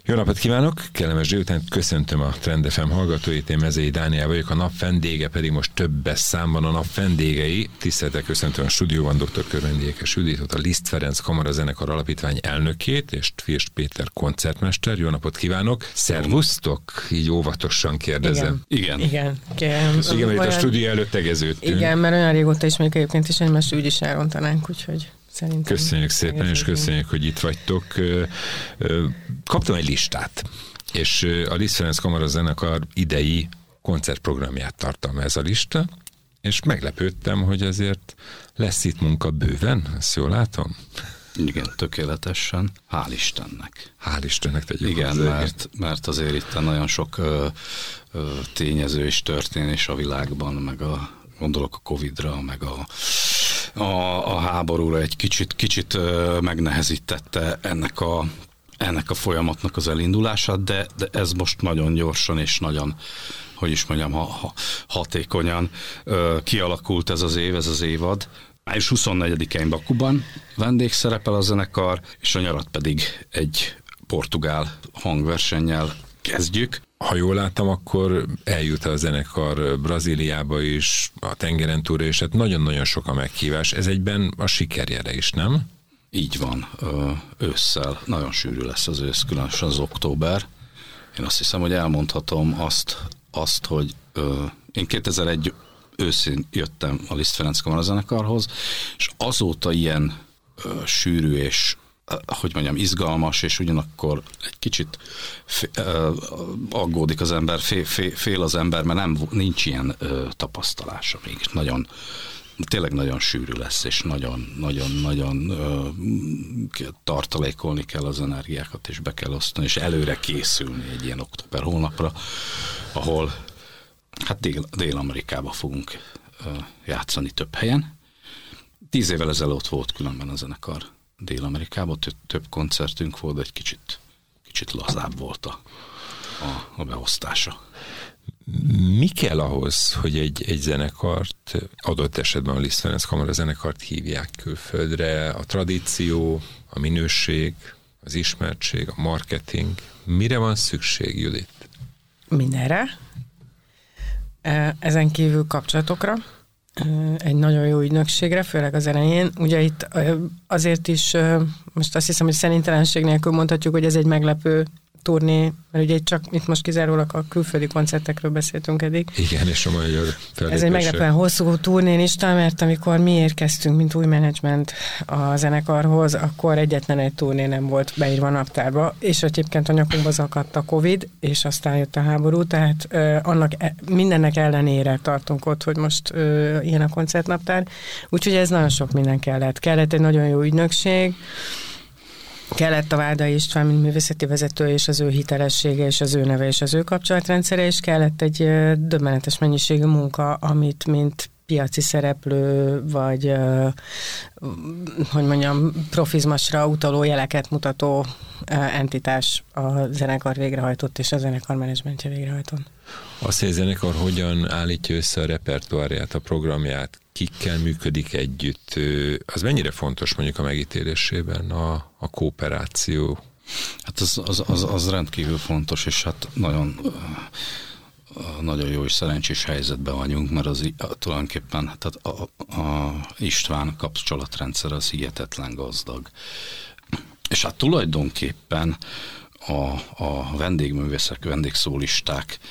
Jó napot kívánok! Kellemes délután, köszöntöm a Trend FM hallgatóit, én Mezei Dániel vagyok, a nap vendége pedig most többes számban a nap vendégei. Tisztelettel köszöntöm a stúdióban dr. Körvendi Ékes Juditot, a Liszt Ferenc Kamarazenekar alapítvány elnökét, és Tvirst Péter koncertmester. Jó napot kívánok! Szervusztok! Így óvatosan kérdezem. Igen, mert a stúdió előtt tegeződtünk. Igen, mert olyan régóta ismerjük egyébként, és egymást úgy is elrontanánk, úgyhogy... Szerintem köszönjük szépen, és köszönjük, hogy itt vagytok. Kaptam egy listát, és a Liszt Ferenc Kamarazenekar idei koncertprogramját tartalmaz ez a lista, és meglepődtem, hogy azért lesz itt munka bőven, ezt jól látom? Igen, tökéletesen. Hál' Istennek. Hál' Istennek tegyük. Igen, mert azért itt nagyon sok tényező és történés a világban, gondolok a Covid-ra, meg a háborúra egy kicsit megnehezítette ennek a folyamatnak az elindulását, de ez most nagyon gyorsan és nagyon, hogy is mondjam, hatékonyan kialakult ez az évad. Május 24-én Bakuban vendégszerepel a zenekar, és a nyarat pedig egy portugál hangversennyel kezdjük. Ha jól láttam, akkor eljut a zenekar Brazíliába is, a tengeren túlra, és hát nagyon-nagyon sok a meghívás. Ez egyben a sikerjére is, nem? Így van. Ősszel nagyon sűrű lesz az ősz, különösen az október. Én azt hiszem, hogy elmondhatom azt hogy én 2001 őszén jöttem a Liszt Ferenc Kamarazenekarhoz, és azóta ilyen sűrű és hogy mondjam, izgalmas, és ugyanakkor egy kicsit aggódik az ember, fél az ember, mert nincs ilyen tapasztalása még. Tényleg nagyon sűrű lesz, és nagyon tartalékolni kell az energiákat, és be kell osztani, és előre készülni egy ilyen október hónapra, ahol hát Dél-Amerikába fogunk játszani több helyen. 10 évvel ezelőtt volt különben a zenekar Dél-Amerikában, több koncertünk volt, de egy kicsit lazább volt a beosztása. Mi kell ahhoz, hogy egy zenekart, adott esetben a Liszt Ferenc Kamarazenekart hívják külföldre? A tradíció, a minőség, az ismertség, a marketing. Mire van szükség, Judit? Mindenre. Ezen kívül kapcsolatokra. Egy nagyon jó ügynökségre, főleg az elején. Ugye itt azért is, most azt hiszem, hogy szerintelenség nélkül mondhatjuk, hogy ez egy meglepő turné, mert ugye itt most kizárólag a külföldi koncertekről beszéltünk eddig. Igen, és a magyar fellépésre. Ez egy meglepően hosszú turnélista, mert amikor mi érkeztünk, mint új menedzsment a zenekarhoz, akkor egyetlen egy turné nem volt beírva a naptárba, és egyébként a nyakunkba zakadt a Covid, és aztán jött a háború, tehát mindennek ellenére tartunk ott, hogy most ilyen a koncertnaptár. Úgyhogy ez nagyon sok minden kellett. Kellett egy nagyon jó ügynökség, kellett a Vádai István, mint művészeti vezető, és az ő hitelessége, és az ő neve, és az ő kapcsolatrendszere, és kellett egy döbbenetes mennyiségű munka, amit mint piaci szereplő, vagy hogy mondjam, profizmusra utaló jeleket mutató entitás a zenekar végrehajtott, és a zenekar menedzsmentje végrehajtott. Azt, hogy a zenekar hogyan állítja össze a repertoárját, a programját, kikkel működik együtt, az mennyire fontos mondjuk a megítélésében a kooperáció? Hát az rendkívül fontos, és hát nagyon jó és szerencsés helyzetben vagyunk, mert tulajdonképpen tehát a István kapcsolatrendszer az hihetetlen gazdag. És hát tulajdonképpen a vendégművészek, vendégszólisták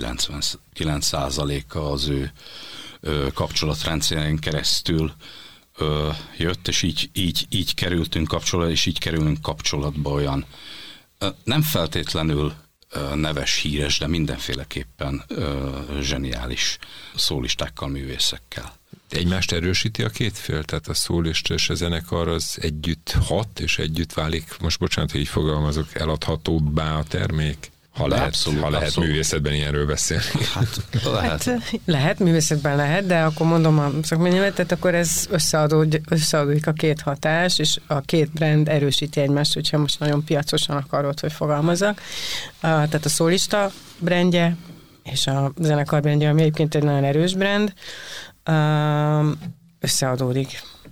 99%-a az ő kapcsolatrendszerén keresztül jött, és így kerültünk kapcsolatba, és így kerülünk kapcsolatba olyan nem feltétlenül neves, híres, de mindenféleképpen zseniális szólistákkal, művészekkel. Egymást erősíti a két fél? Tehát a szólista és a zenekar az együtt hat, és együtt válik, most bocsánat, hogy így fogalmazok, eladhatóbbá a termék? Ha lehet művészetben ilyenről beszélni. Lehet, művészetben lehet, de akkor mondom a szakmányelvet, tehát akkor ez összeadódik a két hatás, és a két brand erősíti egymást, hogyha most nagyon piacosan akarod, hogy fogalmazzak. Tehát a szólista brandje és a zenekar brandje, ami egyébként egy nagyon erős brand, összeadódik.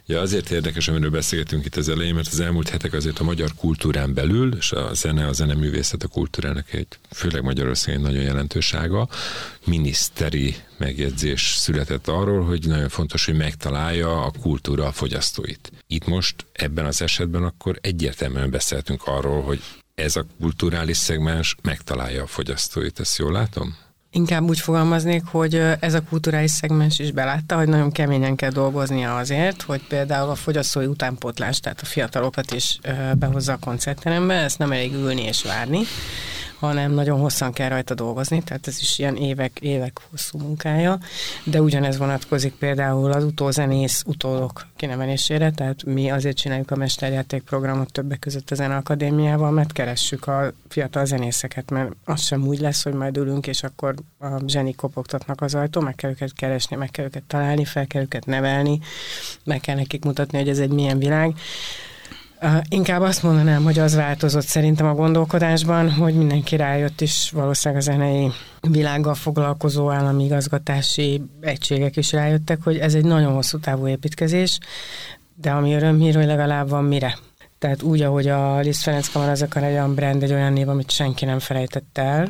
Ja, azért érdekes, amiről beszélgetünk itt az elején, mert az elmúlt hetek azért a magyar kultúrán belül, és a zeneművészet a kultúrának főleg Magyarországon egy nagyon jelentős ága, miniszteri megjegyzés született arról, hogy nagyon fontos, hogy megtalálja a kultúra a fogyasztóit. Itt most ebben az esetben akkor egyértelműen beszéltünk arról, hogy ez a kulturális szegmens megtalálja a fogyasztóit. Ezt jól látom? Inkább úgy fogalmaznék, hogy ez a kulturális szegmens is belátta, hogy nagyon keményen kell dolgoznia azért, hogy például a fogyasztói utánpótlás, tehát a fiatalokat is behozza a koncertterembe, ezt nem elég ülni és várni, hanem nagyon hosszan kell rajta dolgozni, tehát ez is ilyen évek hosszú munkája, de ugyanez vonatkozik például az utózenész utódok kinevelésére, tehát mi azért csináljuk a mesterjátékprogramot többek között a Zeneakadémiával, mert keressük a fiatal zenészeket, mert az sem úgy lesz, hogy majd ülünk, és akkor a zsenik kopogtatnak az ajtón, meg kell őket keresni, meg kell őket találni, fel kell őket nevelni, meg kell nekik mutatni, hogy ez egy milyen világ. Inkább azt mondanám, hogy az változott szerintem a gondolkodásban, hogy mindenki rájött is, valószínűleg a zenei világgal foglalkozó állami igazgatási egységek is rájöttek, hogy ez egy nagyon hosszú távú építkezés, de ami örömhír, hogy legalább van mire. Tehát úgy, ahogy a Liszt Ferenc Kamarazenekar egy olyan brand, egy olyan név, amit senki nem felejtett el,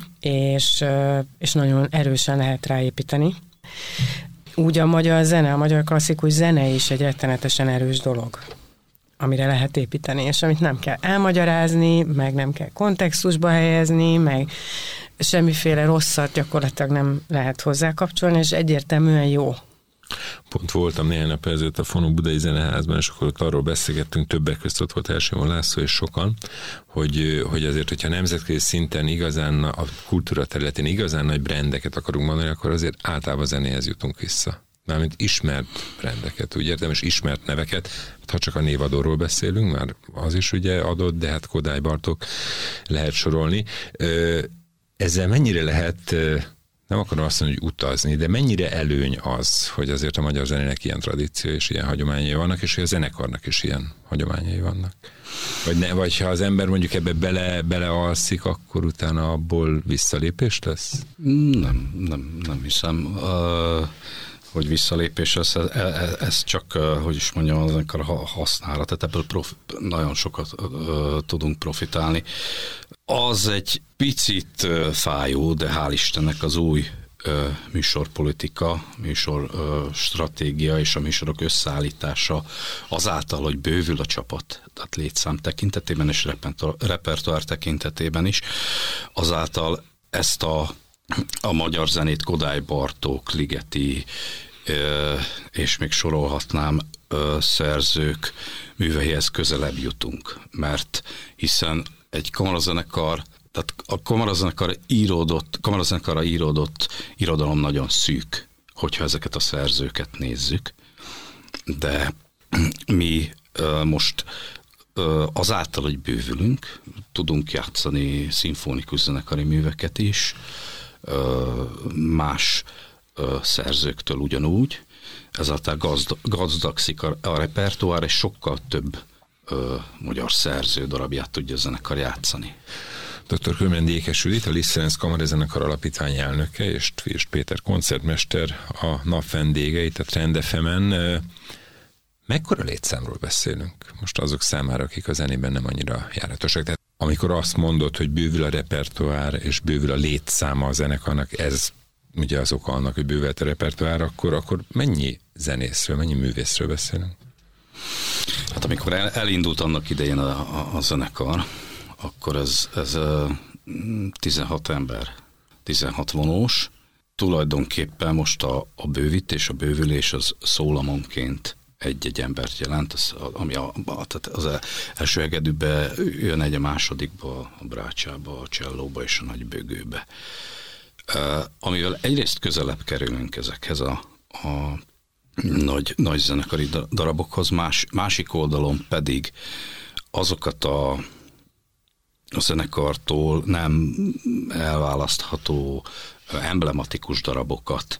és nagyon erősen lehet ráépíteni. Úgy a magyar zene, a magyar klasszikus zene is egy rettenetesen erős dolog, amire lehet építeni, és amit nem kell elmagyarázni, meg nem kell kontextusba helyezni, meg semmiféle rosszat gyakorlatilag nem lehet hozzá kapcsolni, és egyértelműen jó. Pont voltam néhány nap ezelőtt a Fonó Budai Zeneházban, és akkor ott arról beszélgettünk, többek között ott volt Elsimon László és sokan, hogy azért, hogyha nemzetközi szinten igazán, a kultúra területén igazán nagy brandeket akarunk mondani, akkor azért általában zenéhez jutunk vissza. Mármint ismert brandeket, úgy értem, és ismert neveket, ha csak a névadóról beszélünk, már az is ugye adott, de hát Kodály Bartók lehet sorolni. Ezzel mennyire lehet, nem akarom azt mondani, hogy utazni, de mennyire előny az, hogy azért a magyar zenének ilyen tradíció és ilyen hagyományai vannak, és hogy a zenekarnak is ilyen hagyományai vannak? Vagy ha az ember mondjuk ebbe belealszik, akkor utána abból visszalépés lesz? Nem hiszem. Hogy visszalépés, ez csak, hogy is mondjam, az a használat, tehát ebből nagyon sokat tudunk profitálni. Az egy picit fájó, de hál' Istennek az új műsorpolitika, műsorstratégia és a műsorok összeállítása azáltal, hogy bővül a csapat, tehát létszám tekintetében és repertoár tekintetében is, azáltal ezt a magyar zenét Kodály Bartók, Ligeti, és még sorolhatnám szerzők műveihez közelebb jutunk, mert hiszen egy kamarazenekar, tehát a kamarazenekarra íródott irodalom nagyon szűk, hogyha ezeket a szerzőket nézzük, de mi most azáltal, hogy bővülünk, tudunk játszani szimfonikus zenekari műveket is, más szerzőktől ugyanúgy, ezáltal gazdagszik a repertoár, és sokkal több magyar szerző darabját tudja a zenekar játszani. Dr. Kőrmendi Ékes Judit, a Liszt Ferenc Kamarazenekar alapítvány elnöke, és Tvirs Péter koncertmester a nap vendégei, tehát Trend FM-en. Mekkora létszámról beszélünk most azok számára, akik a zenében nem annyira járatosak? Tehát amikor azt mondod, hogy bővül a repertoár és bővül a létszáma a zenekarnak, ez ugye az oka annak, hogy bővült a repertoár, akkor mennyi zenészről, mennyi művészről beszélünk? Hát amikor elindult annak idején a zenekar, akkor ez 16 ember, 16 vonós. Tulajdonképpen most a bővítés, a bővülés az szólamonként egy-egy embert jelent, ami az első hegedűbe jön egy, a másodikba, a brácsába, a csellóba és a nagybőgőbe. Amivel egyrészt közelebb kerülünk ezekhez a nagy zenekari darabokhoz, másik oldalon pedig azokat a zenekartól nem elválasztható emblematikus darabokat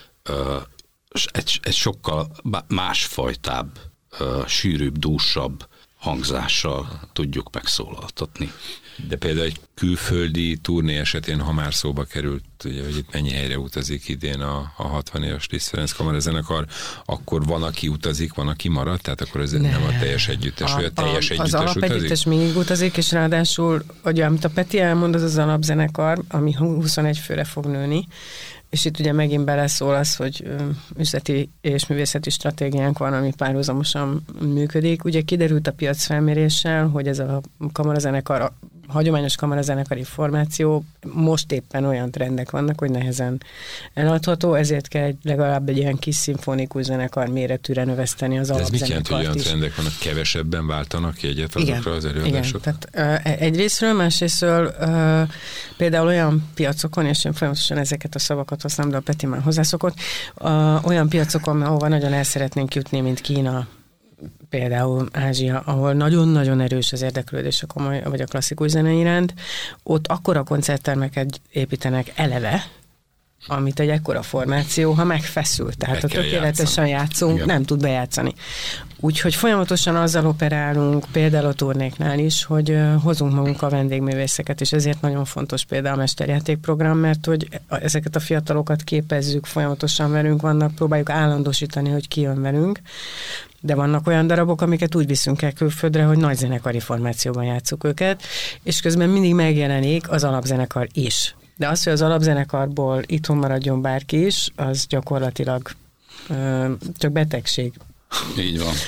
egy sokkal másfajtább, sűrűbb, dúsabb hangzással tudjuk megszólaltatni. De például egy külföldi turné esetén, ha már szóba került, ugye, hogy itt mennyi helyre utazik idén a 60 éves Liszt Ferenc kamarazenekar, akkor van, aki utazik, van, aki marad, tehát akkor ez nem a teljes együttes, vagy a teljes együttes utazik? Az alapegyüttes mindig utazik, és ráadásul, ugye, amit a Peti elmond, az alapzenekar, ami 21 főre fog nőni, és itt ugye megint beleszól az, hogy üzleti és művészeti stratégiánk van, ami párhuzamosan működik. Ugye kiderült a piacfelméréssel, hogy ez a kamarazenekar, a hagyományos kamarazenekari formáció most éppen olyan trendek vannak, hogy nehezen eladható, ezért kell legalább egy ilyen kis szimfonikus zenekar méretűre növeszteni az alapzenekart is. Ez mit jelent, hogy olyan trendek vannak, kevesebben váltanak jegyet azokra az előadásokra? Igen, tehát egyrésztről, másrésztről például olyan piacokon, és én folyamatosan ezeket a szavakat használom, de a Peti már hozzászokott, olyan piacokon, ahova nagyon el szeretnénk jutni, mint Kína, például Ázsia, ahol nagyon-nagyon erős az érdeklődés a komoly, vagy a klasszikus zene iránt, ott akkora koncerttermeket építenek eleve, amit egy ekkora formáció, ha megfeszül, tehát ha tökéletesen játszunk, igen, nem tud bejátszani. Úgyhogy folyamatosan azzal operálunk, például a turnéknál is, hogy hozunk magunkkal vendégművészeket, és ezért nagyon fontos például a mesterjátékprogram, mert hogy ezeket a fiatalokat képezzük, folyamatosan velünk vannak, próbáljuk állandósítani, hogy ki jön velünk, de vannak olyan darabok, amiket úgy viszünk el külföldre, hogy nagy zenekari formációban játsszuk őket, és közben mindig megjelenik az alapzenekar is. De az, hogy az alapzenekarból itthon maradjon bárki is, az gyakorlatilag csak betegség. Így van.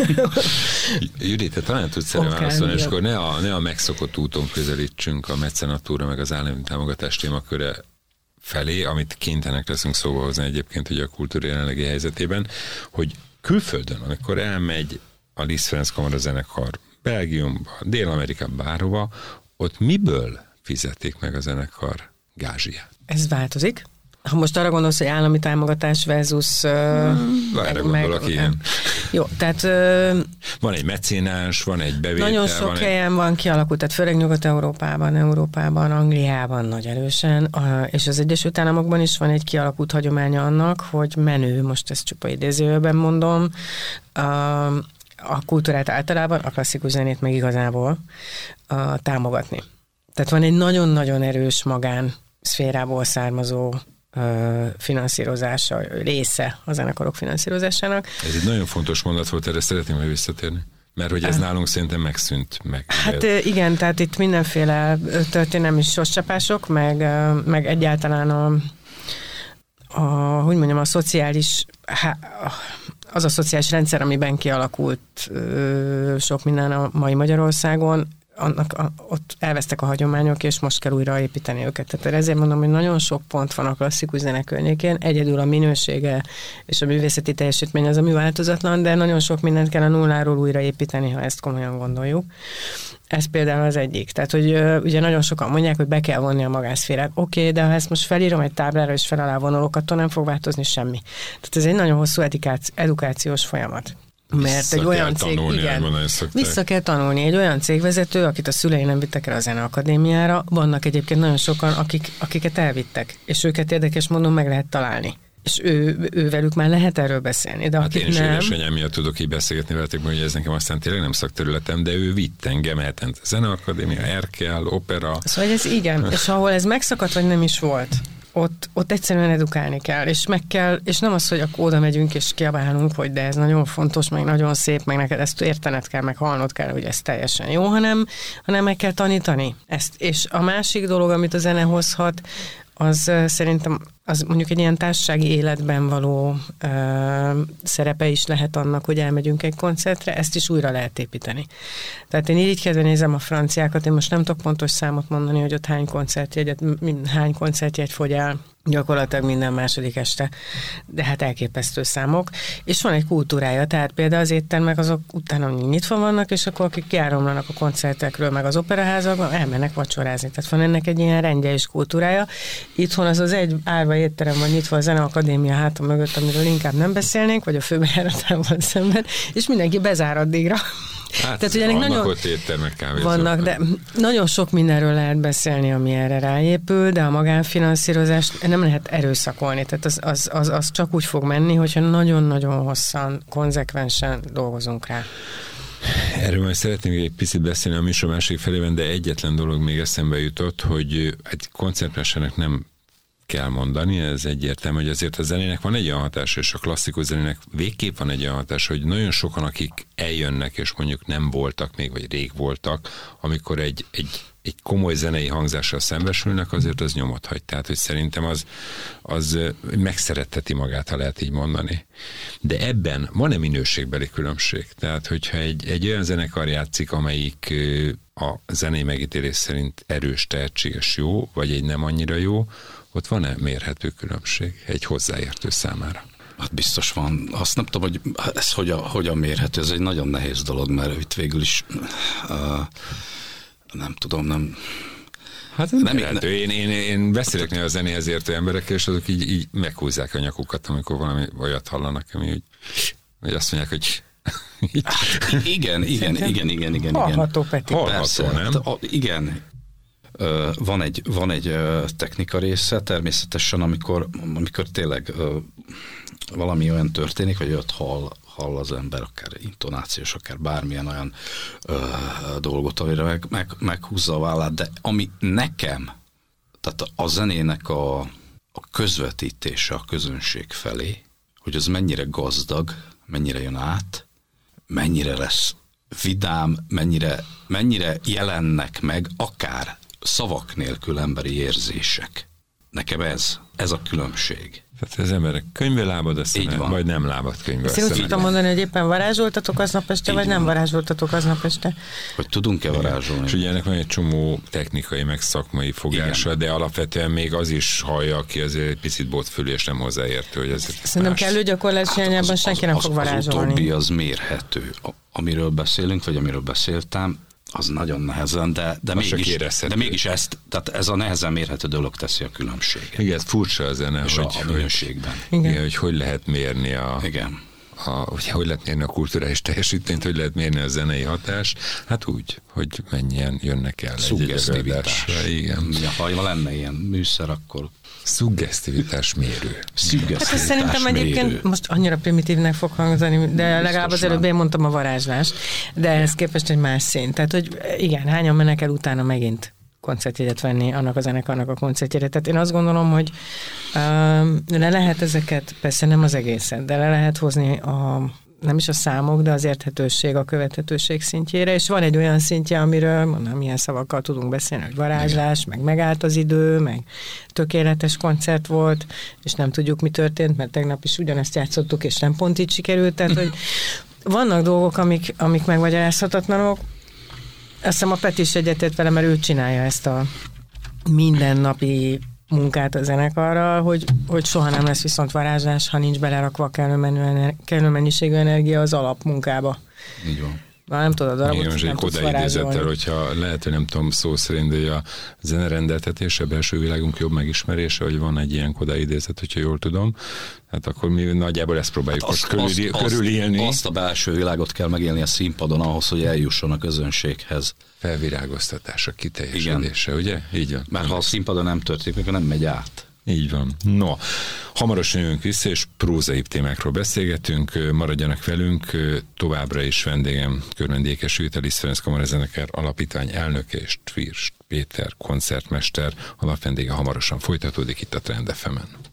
Judit, te talán tudsz erre válaszolni, és akkor ne a megszokott úton közelítsünk a mecenatúra meg az állami támogatás témaköre felé, amit kénytelenek leszünk szóba hozni egyébként ugye a kultúra jelenlegi helyzetében, hogy külföldön, amikor elmegy a Liszt Ferenc kamarazenekar Belgiumba, Dél-Amerikába, bárhova, ott miből fizetik meg a zenekar gázsiát? Ez változik. Ha most arra gondolsz, hogy állami támogatás versus... Erre gondolok, igen. Jó, tehát... van egy mecénás, van egy bevétel. Nagyon sok helyen van kialakult, tehát főleg Nyugat-Európában, Angliában nagy erősen, és az Egyesült Államokban is van egy kialakult hagyománya annak, hogy menő, most ezt csupa idézőjelben mondom, a kultúrát általában, a klasszikus zenét meg igazából támogatni. Tehát van egy nagyon-nagyon erős magán szférából származó finanszírozása, része a zenekarok finanszírozásának. Ez egy nagyon fontos mondat volt, erre szeretném majd visszatérni. Mert hogy ez nálunk szerintem megszűnt. Hát igen, tehát itt mindenféle történelmi sorcsapások, meg egyáltalán a szociális, az a szociális rendszer, amiben kialakult sok minden a mai Magyarországon, ott elvesztek a hagyományok, és most kell újra építeni őket. Tehát ezért mondom, hogy nagyon sok pont van a klasszikus zene környékén, egyedül a minősége és a művészeti teljesítmény az, ami változatlan, de nagyon sok mindent kell a nulláról újra építeni, ha ezt komolyan gondoljuk. Ez például az egyik. Tehát, hogy ugye nagyon sokan mondják, hogy be kell vonni a magánszférát. Oké, de ha ezt most felírom egy táblára, és fel alá vonulok, attól nem fog változni semmi. Tehát ez egy nagyon hosszú edukációs folyamat. Mert egy olyan cég, vissza kell tanulni. Egy olyan cégvezető, akit a szülei nem vittek el a Zeneakadémiára, vannak egyébként nagyon sokan, akiket elvittek, és őket érdekes módon meg lehet találni. És velük már lehet erről beszélni. De hát én is édesanyám miatt tudok így beszélgetni veletek, hogy ez nekem aztán tényleg nem szakterületem, de ő vitt engem hetente. Zeneakadémia, Erkel, opera. Szóval ez igen, és ahol ez megszakadt, vagy nem is volt, ott egyszerűen edukálni kell, és meg kell, és nem az, hogy akkor oda megyünk, és kiabálunk, hogy de ez nagyon fontos, meg nagyon szép, meg neked ezt értened kell, meg hallnod kell, hogy ez teljesen jó, hanem meg kell tanítani ezt. És a másik dolog, amit a zene hozhat, az szerintem az mondjuk egy ilyen társasági életben való szerepe is lehet annak, hogy elmegyünk egy koncertre, ezt is újra lehet építeni. Tehát én irigykedve nézem a franciákat, én most nem tudok pontos számot mondani, hogy ott hány koncertjegy fogy el, gyakorlatilag minden második este, de hát elképesztő számok. És van egy kultúrája, tehát például az éttermek azok utána nyitva vannak, és akkor akik kiáramlanak a koncertekről, meg az operaházakban, elmennek vacsorázni. Tehát van ennek egy ilyen rendje és kultúrája. Itthon az egy árva étterem van nyitva a Zeneakadémia háta mögött, amiről inkább nem beszélnénk, vagy a főbejáratával szemben, és mindenki bezár addigra. Hát tehát, ugye nagyon ott éttermek, kávézók. Vannak, de nagyon sok mindenről lehet beszélni, ami erre ráépül, de a magánfinanszírozást nem lehet erőszakolni. Tehát az csak úgy fog menni, hogyha nagyon-nagyon hosszan, konzekvensen dolgozunk rá. Erről majd szeretnék egy picit beszélni a műsor másik felében, de egyetlen dolog még eszembe jutott, hogy egy koncertmesternek nem kell mondani, ez egyértelmű, hogy azért a zenének van egy olyan hatása, és a klasszikus zenének végképp van egy olyan hatása, hogy nagyon sokan, akik eljönnek, és mondjuk nem voltak még, vagy rég voltak, amikor egy komoly zenei hangzással szembesülnek, azért az nyomot hagy. Tehát, hogy szerintem az megszeretteti magát, ha lehet így mondani. De ebben van-e minőségbeli különbség? Tehát, hogyha egy olyan zenekar játszik, amelyik a zenei megítélés szerint erős, tehetséges, jó, vagy egy nem annyira jó, ott van-e mérhető különbség egy hozzáértő számára? Hát biztos van. Azt nem tudom, hogy ez hogyan mérhető. Ez egy nagyon nehéz dolog, mert itt végül is nem tudom, nem... Hát nem mérhető. Én beszélek a zenéhez értő emberekkel, és azok így meghúzzák a nyakukat, amikor valami olyat hallanak, ami hogy azt mondják, hogy... Igen. Hallható, Peti. Hallható, nem? Igen. Van egy technika része, természetesen, amikor tényleg valami olyan történik, vagy olyat hall az ember, akár intonációs, akár bármilyen olyan dolgot, amire meghúzza a vállát, de ami nekem, tehát a zenének a közvetítése a közönség felé, hogy az mennyire gazdag, mennyire jön át, mennyire lesz vidám, mennyire jelennek meg akár szavak nélkül emberi érzések. Nekem ez a különbség. Tehát az emberek könyvbe lábad a szeme, vagy nem lábad könyvbe a szeme. Ezt úgy tudtam mondani, hogy éppen varázsoltatok aznap este, vagy nem varázsoltatok aznap este? Hogy tudunk-e varázsolni? És ugye ennek van egy csomó technikai, meg szakmai fogása, de alapvetően még az is hallja, aki azért egy picit botfülű, és nem hozzáértő, hogy ez szerintem kellő gyakorlás hiányában senki nem fog varázsolni. Az utóbbi az mérhető. Amiről beszélünk, vagy amiről beszéltem, az nagyon nehezen, de mégis ezt, tehát ez a nehezen mérhető dolog teszi a különbséget. Igen, ez furcsa a zene, és a minőségben. Igen, hogy lehet mérni hogy lehet mérni a kulturális teljesítményt, hogy lehet mérni a zenei hatás, hát úgy, hogy mennyien jönnek el egy előadásra. Igen. Ha lenne ilyen műszer, akkor szuggesztivitás mérő. Hát ez szerintem egyébként most annyira primitívnek fog hangzani, de legalább az előbb én mondtam a varázslást, de ehhez képest egy más szín. Tehát, hogy igen, hányan mennek el utána megint koncertjegyet venni annak a zenekarnak a koncertjére. Tehát én azt gondolom, hogy le lehet ezeket, persze nem az egészet, de le lehet hozni nem is a számok, de az érthetőség, a követhetőség szintjére, és van egy olyan szintje, amiről mondom, milyen szavakkal tudunk beszélni, hogy varázslás, meg megállt az idő, meg tökéletes koncert volt, és nem tudjuk, mi történt, mert tegnap is ugyanezt játszottuk, és nem pont így sikerült, tehát, hogy vannak dolgok, amik megmagyarázhatatlanok. Azt hiszem a Peti is egyetért vele, mert ő csinálja ezt a mindennapi munkát a zenekarral, hogy soha nem lesz viszont varázslás, ha nincs belerakva kellő mennyiségű energia az alapmunkába. Így van. Már nem tudod a darabot, igen, nem tudsz varázsolni. Hogyha lehet, hogy nem tudom szó szerint, hogy a zenerendeltetés, a belső világunk jobb megismerése, hogy van egy ilyen Kodály idézet, hogyha jól tudom, hát akkor mi nagyjából ezt próbáljuk most körülélni. Azt a belső világot kell megélni a színpadon ahhoz, hogy eljusson a közönséghez. Felvirágoztatása, kiteljesedése, ugye? Így van. Mert ha a színpadon nem történik, akkor nem megy át. Így van. No, hamarosan jövünk vissza, és prózaibb témákról beszélgetünk. Maradjanak velünk, továbbra is vendégem Körmendi Ékes Judit, a Liszt Ferenc Kamarazenekar Alapítvány elnöke, és Tvirst Péter koncertmester, alapvendége. Hamarosan folytatódik itt a Trend FM-en.